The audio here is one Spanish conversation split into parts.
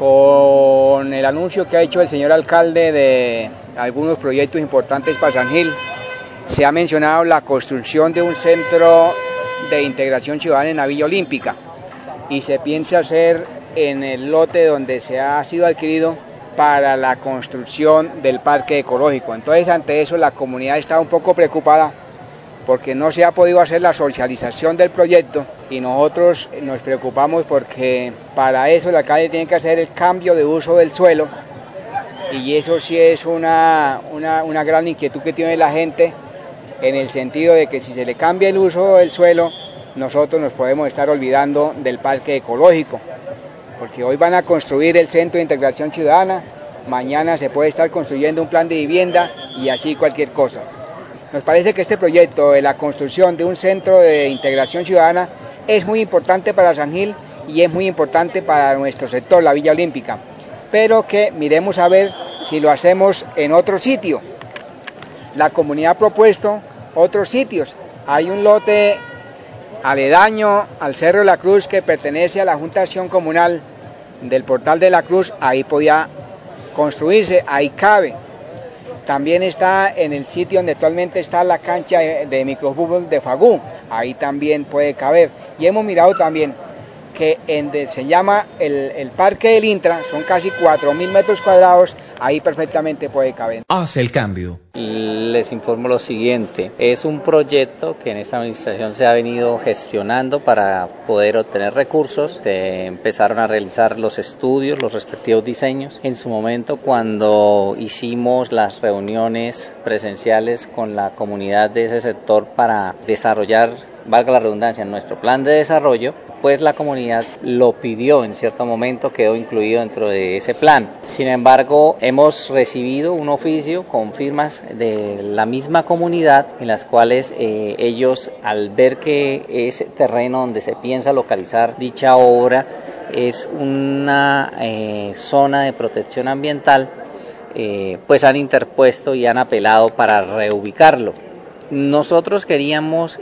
Con el anuncio que ha hecho el señor alcalde de algunos proyectos importantes para San Gil, se ha mencionado la construcción de un centro de integración ciudadana en la Villa Olímpica y se piensa hacer en el lote donde se ha sido adquirido para la construcción del parque ecológico. Entonces, ante eso la comunidad está un poco preocupada porque no se ha podido hacer la socialización del proyecto y nosotros nos preocupamos porque para eso el alcalde tiene que hacer el cambio de uso del suelo y eso sí es una gran inquietud que tiene la gente, en el sentido de que si se le cambia el uso del suelo, nosotros nos podemos estar olvidando del parque ecológico, porque hoy van a construir el Centro de Integración Ciudadana, mañana se puede estar construyendo un plan de vivienda y así cualquier cosa. Nos parece que este proyecto de la construcción de un Centro de Integración Ciudadana es muy importante para San Gil y es muy importante para nuestro sector, la Villa Olímpica, pero que miremos a ver si lo hacemos en otro sitio. La comunidad ha propuesto otros sitios. Hay un lote aledaño al Cerro de la Cruz que pertenece a la Junta de Acción Comunal del Portal de la Cruz, ahí podía construirse, ahí cabe. También está en el sitio donde actualmente está la cancha de microfútbol de Fagú, ahí también puede caber. Y hemos mirado también que se llama el Parque del Intra, son casi 4.000 metros cuadrados, ahí perfectamente puede caber. Hace el cambio. Les informo lo siguiente, es un proyecto que en esta administración se ha venido gestionando para poder obtener recursos. Se empezaron a realizar los estudios, los respectivos diseños. En su momento, cuando hicimos las reuniones presenciales con la comunidad de ese sector para desarrollar, valga la redundancia, nuestro plan de desarrollo, pues la comunidad lo pidió en cierto momento, quedó incluido dentro de ese plan. Sin embargo, hemos recibido un oficio con firmas de la misma comunidad en las cuales ellos, al ver que ese terreno donde se piensa localizar dicha obra es una zona de protección ambiental, pues han interpuesto y han apelado para reubicarlo. Nosotros queríamos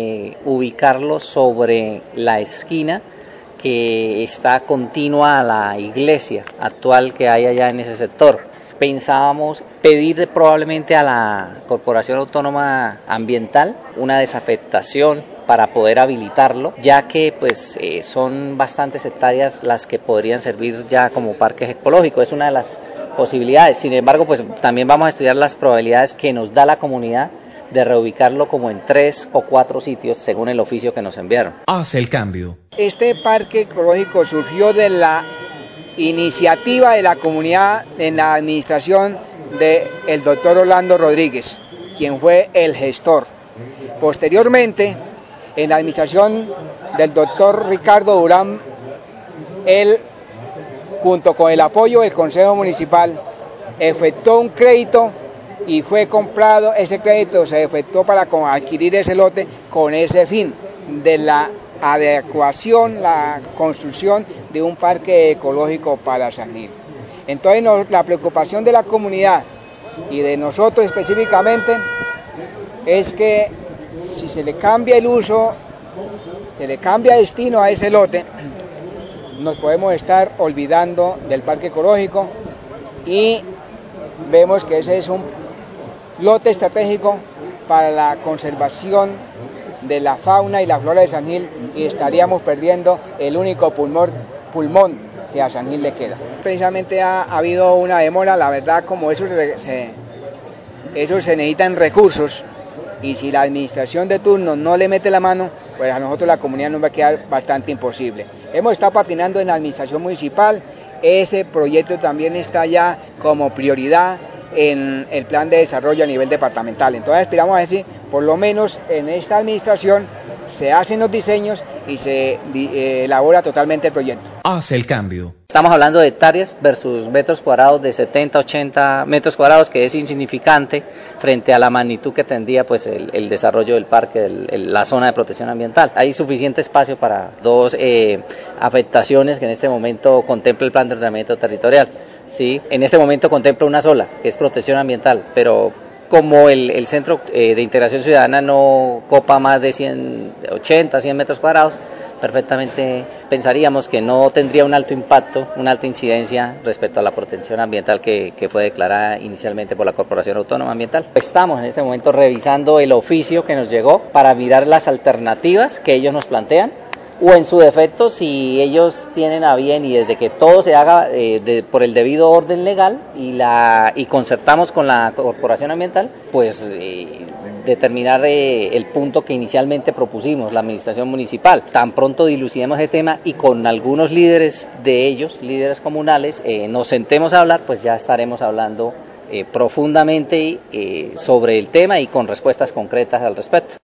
ubicarlo sobre la esquina que está continua a la iglesia actual que hay allá en ese sector. Pensábamos pedir probablemente a la Corporación Autónoma Ambiental una desafectación para poder habilitarlo, ya que pues son bastantes hectáreas las que podrían servir ya como parques ecológicos. Es una de las posibilidades. Sin embargo, pues también vamos a estudiar las probabilidades que nos da la comunidad de reubicarlo como en 3 o 4 sitios según el oficio que nos enviaron. Hace el cambio. Este parque ecológico surgió de la iniciativa de la comunidad en la administración del doctor Orlando Rodríguez, quien fue el gestor. Posteriormente, en la administración del doctor Ricardo Durán, él, junto con el apoyo del Consejo Municipal, efectuó un crédito y fue comprado, ese crédito se efectuó para adquirir ese lote con ese fin de la adecuación, la construcción de un parque ecológico para San Gil. Entonces la preocupación de la comunidad y de nosotros específicamente es que si se le cambia el uso, se le cambia destino a ese lote, nos podemos estar olvidando del parque ecológico y vemos que ese es un lote estratégico para la conservación de la fauna y la flora de San Gil y estaríamos perdiendo el único pulmón que a San Gil le queda. Precisamente ha habido una demora, la verdad, como eso se necesitan recursos y si la administración de turno no le mete la mano, pues a nosotros la comunidad nos va a quedar bastante imposible. Hemos estado patinando en la administración municipal, ese proyecto también está ya como prioridad en el plan de desarrollo a nivel departamental. Entonces esperamos a ver si por lo menos en esta administración se hacen los diseños y se elabora totalmente el proyecto. Hace el cambio. Estamos hablando de hectáreas versus metros cuadrados de 70, 80 metros cuadrados, que es insignificante frente a la magnitud que tendría pues el desarrollo del parque, la zona de protección ambiental. Hay suficiente espacio para 2 afectaciones que en este momento contempla el plan de ordenamiento territorial. Sí, en este momento contempla una sola, que es protección ambiental, pero como el Centro de Integración Ciudadana no copa más de 100 metros cuadrados, perfectamente pensaríamos que no tendría un alto impacto, una alta incidencia respecto a la protección ambiental que fue declarada inicialmente por la Corporación Autónoma Ambiental. Estamos en este momento revisando el oficio que nos llegó para mirar las alternativas que ellos nos plantean, o en su defecto, si ellos tienen a bien y desde que todo se haga por el debido orden legal y concertamos con la Corporación Ambiental, pues determinar el punto que inicialmente propusimos, la administración municipal. Tan pronto dilucidemos ese tema y con algunos líderes de ellos, líderes comunales, nos sentemos a hablar, pues ya estaremos hablando profundamente sobre el tema y con respuestas concretas al respecto.